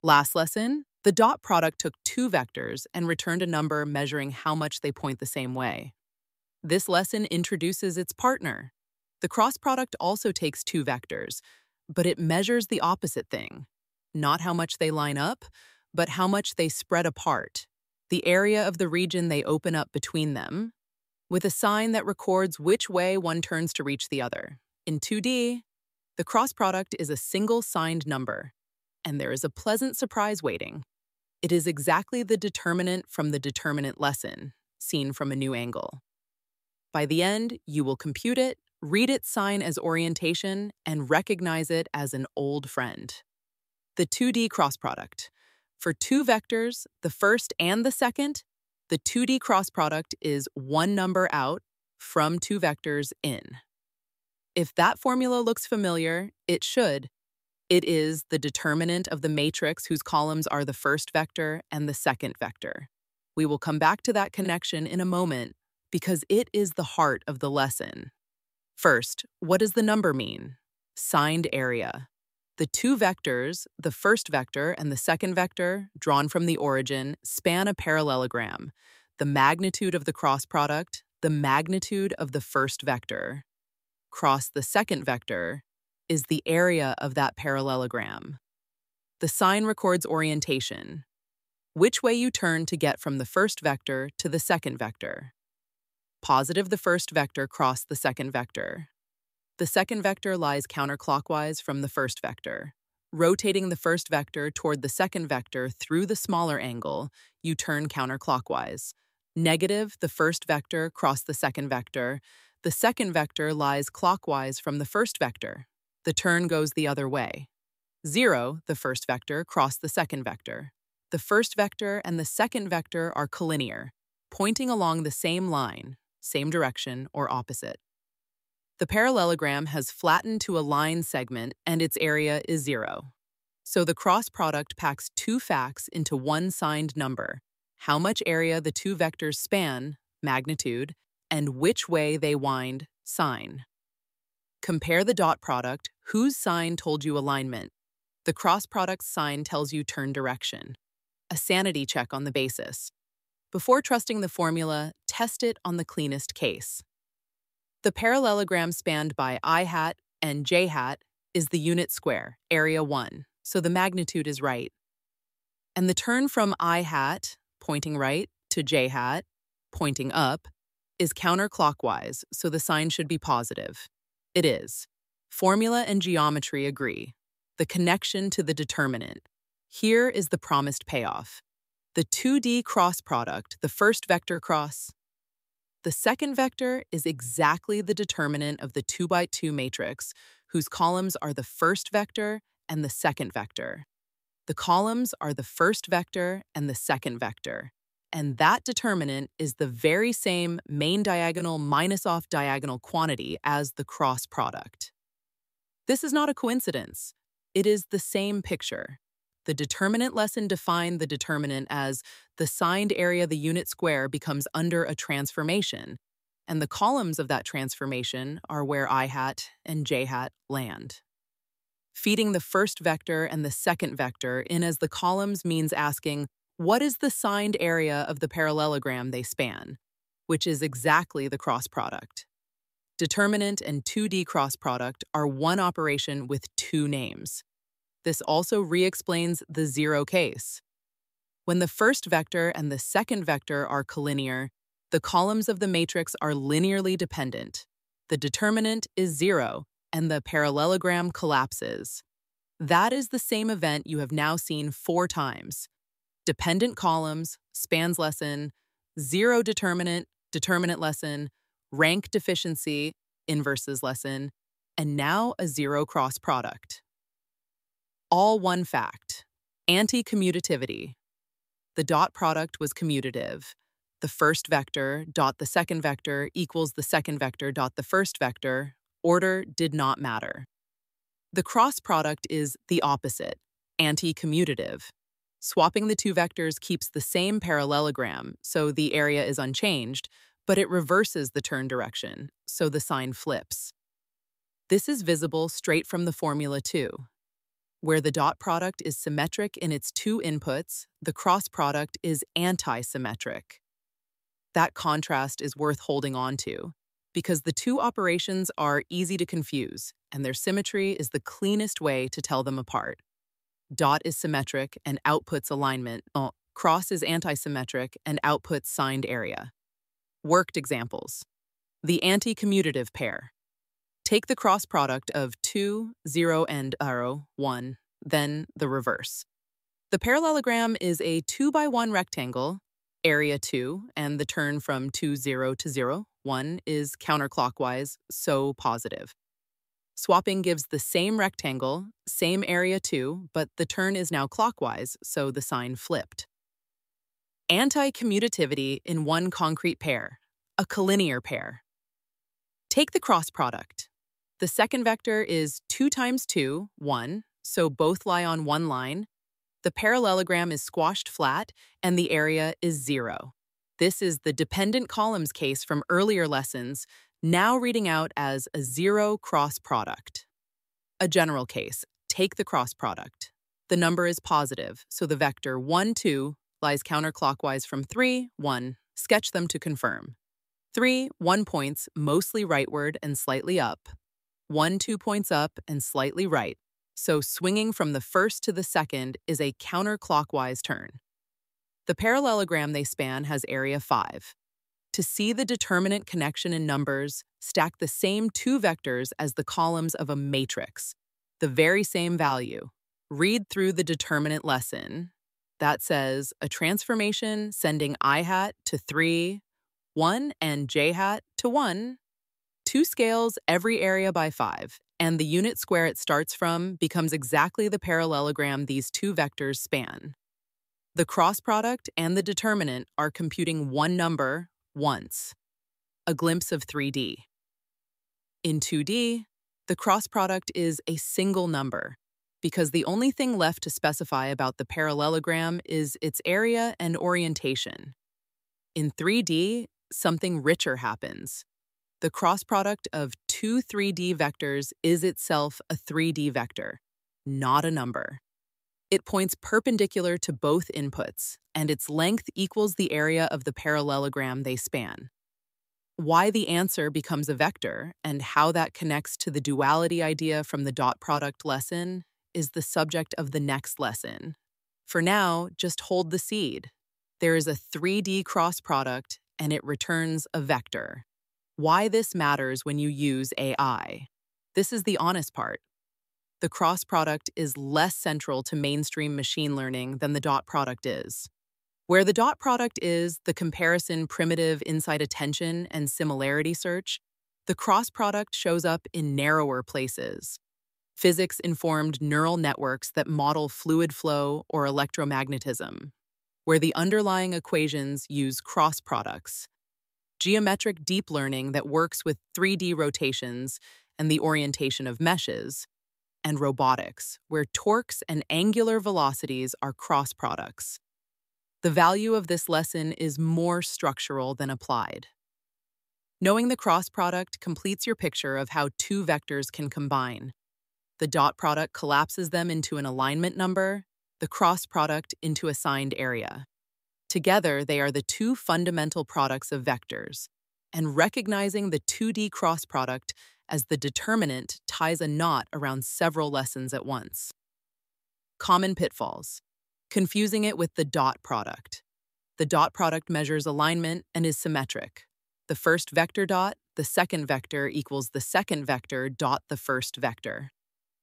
Last lesson, the dot product took two vectors and returned a number measuring how much they point the same way. This lesson introduces its partner. The cross product also takes two vectors, but it measures the opposite thing. Not how much they line up, but how much they spread apart, the area of the region they open up between them, with a sign that records which way one turns to reach the other. In 2D, the cross product is a single signed number, and there is a pleasant surprise waiting. It is exactly the determinant from the determinant lesson, seen from a new angle. By the end, you will compute it, read its sign as orientation, and recognize it as an old friend. The 2D cross product. For two vectors, the first and the second, the 2D cross product is one number out from two vectors in. If that formula looks familiar, it should. It is the determinant of the matrix whose columns are the first vector and the second vector. We will come back to that connection in a moment because it is the heart of the lesson. First, what does the number mean? Signed area. The two vectors, the first vector and the second vector, drawn from the origin, span a parallelogram, the magnitude of the cross product, the magnitude of the first vector. Cross the second vector is the area of that parallelogram. The sign records orientation, which way you turn to get from the first vector to the second vector. Positive the first vector cross the second vector. The second vector lies counterclockwise from the first vector. Rotating the first vector toward the second vector through the smaller angle, you turn counterclockwise. Negative the first vector cross the second vector. The second vector lies clockwise from the first vector. The turn goes the other way. 0, the first vector, cross the second vector. The first vector and the second vector are collinear, pointing along the same line, same direction, or opposite. The parallelogram has flattened to a line segment and its area is 0. So the cross product packs two facts into one signed number: how much area the two vectors span, magnitude, and which way they wind, sign. Compare the dot product, whose sign told you alignment. The cross product's sign tells you turn direction. A sanity check on the basis. Before trusting the formula, test it on the cleanest case. The parallelogram spanned by I hat and j hat is the unit square, area 1, so the magnitude is right. And the turn from I hat, pointing right, to j hat, pointing up, is counterclockwise, so the sign should be positive. It is. Formula and geometry agree. The connection to the determinant. Here is the promised payoff. The 2D cross product, the first vector cross. The second vector is exactly the determinant of the 2x2 matrix, whose columns are the first vector and the second vector. The columns are the first vector and the second vector. And that determinant is the very same main diagonal minus off diagonal quantity as the cross product. This is not a coincidence. It is the same picture. The determinant lesson defined the determinant as the signed area the unit square becomes under a transformation, and the columns of that transformation are where I hat and j hat land. Feeding the first vector and the second vector in as the columns means asking, what is the signed area of the parallelogram they span, which is exactly the cross product. Determinant and 2D cross product are one operation with two names. This also re-explains the 0 case. When the first vector and the second vector are collinear, the columns of the matrix are linearly dependent. The determinant is 0, and the parallelogram collapses. That is the same event you have now seen 4 times. Dependent columns, spans lesson, 0 determinant, determinant lesson, rank deficiency, inverses lesson, and now a 0 cross product. All one fact. Anti-commutativity. The dot product was commutative. The first vector dot the second vector equals the second vector dot the first vector. Order did not matter. The cross product is the opposite, anti-commutative. Swapping the two vectors keeps the same parallelogram, so the area is unchanged, but it reverses the turn direction, so the sign flips. This is visible straight from the formula too. Where the dot product is symmetric in its two inputs, the cross product is anti-symmetric. That contrast is worth holding on to, because the two operations are easy to confuse, and their symmetry is the cleanest way to tell them apart. Dot is symmetric and outputs alignment. Cross is anti-symmetric and outputs signed area. Worked examples. The anti-commutative pair. Take the cross product of 2, 0, and 1, then the reverse. The parallelogram is a 2x1 rectangle, area 2, and the turn from 2, 0 to 0, 1 is counterclockwise, so positive. Swapping gives the same rectangle, same area 2, but the turn is now clockwise, so the sign flipped. Anti-commutativity in one concrete pair, a collinear pair. Take the cross product. The second vector is 2 times 2, 1, so both lie on one line. The parallelogram is squashed flat, and the area is 0. This is the dependent columns case from earlier lessons, now reading out as a 0 cross product. A general case, take the cross product. The number is positive, so the vector 1, 2 lies counterclockwise from 3, 1. Sketch them to confirm. 3, 1 points mostly rightward and slightly up. 1, 2 points up and slightly right. So swinging from the first to the second is a counterclockwise turn. The parallelogram they span has area 5. To see the determinant connection in numbers, stack the same two vectors as the columns of a matrix, the very same value. Read through the determinant lesson. That says a transformation sending I hat to 3, 1, and j hat to 1. 2 scales every area by 5, and the unit square it starts from becomes exactly the parallelogram these two vectors span. The cross product and the determinant are computing one number once. A glimpse of 3D. In 2D, the cross product is a single number, because the only thing left to specify about the parallelogram is its area and orientation. In 3D, something richer happens. The cross product of two 3D vectors is itself a 3D vector, not a number. It points perpendicular to both inputs, and its length equals the area of the parallelogram they span. Why the answer becomes a vector and how that connects to the duality idea from the dot product lesson is the subject of the next lesson. For now, just hold the seed. There is a 3D cross product, and it returns a vector. Why this matters when you use AI. This is the honest part. The cross product is less central to mainstream machine learning than the dot product is. Where the dot product is the comparison primitive inside attention and similarity search, the cross product shows up in narrower places. Physics-informed neural networks that model fluid flow or electromagnetism, where the underlying equations use cross products. Geometric deep learning that works with 3D rotations and the orientation of meshes, and robotics, where torques and angular velocities are cross products. The value of this lesson is more structural than applied. Knowing the cross product completes your picture of how two vectors can combine. The dot product collapses them into an alignment number, the cross product into a signed area. Together, they are the two fundamental products of vectors, and recognizing the 2D cross product as the determinant ties a knot around several lessons at once. Common pitfalls. Confusing it with the dot product. The dot product measures alignment and is symmetric. The first vector dot, the second vector equals the second vector dot the first vector.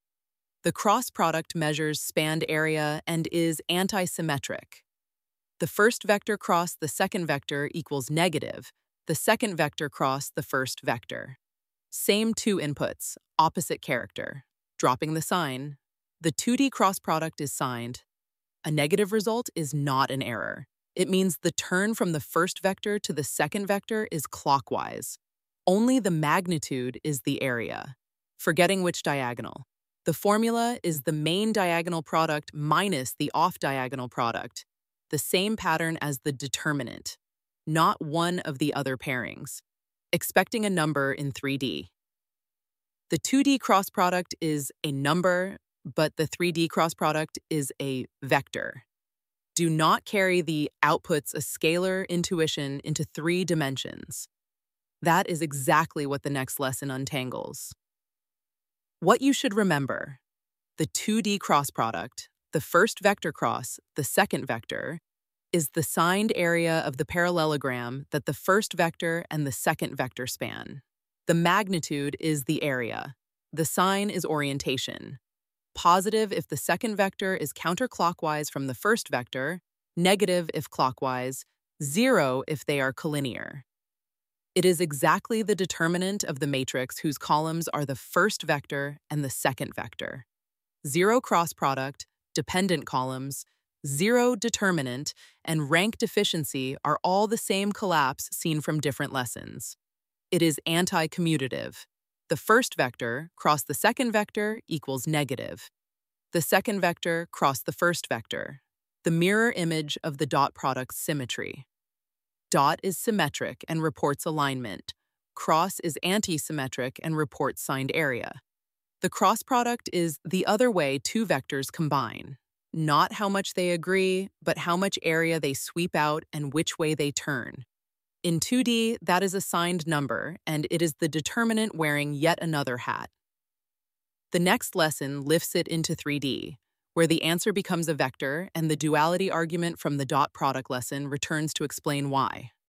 The cross product measures spanned area and is anti-symmetric. The first vector cross the second vector equals negative, the second vector cross the first vector. Same two inputs, opposite character. Dropping the sign, the 2D cross product is signed. A negative result is not an error. It means the turn from the first vector to the second vector is clockwise. Only the magnitude is the area. Forgetting which diagonal. The formula is the main diagonal product minus the off-diagonal product, the same pattern as the determinant, not one of the other pairings. Expecting a number in 3D. The 2D cross product is a number, but the 3D cross product is a vector. Do not carry the outputs a scalar intuition into 3 dimensions. That is exactly what the next lesson untangles. What you should remember: the 2D cross product, the first vector cross, the second vector, is the signed area of the parallelogram that the first vector and the second vector span. The magnitude is the area. The sign is orientation. Positive if the second vector is counterclockwise from the first vector, negative if clockwise, 0 if they are collinear. It is exactly the determinant of the matrix whose columns are the first vector and the second vector. 0 cross product, dependent columns, 0 determinant, and rank deficiency are all the same collapse seen from different lessons. It is anti-commutative. The first vector cross the second vector equals negative. The second vector cross the first vector, the mirror image of the dot product's symmetry. Dot is symmetric and reports alignment. Cross is anti-symmetric and reports signed area. The cross product is the other way 2 vectors combine. Not how much they agree, but how much area they sweep out and which way they turn. In 2D, that is a signed number, and it is the determinant wearing yet another hat. The next lesson lifts it into 3D, where the answer becomes a vector and the duality argument from the dot product lesson returns to explain why.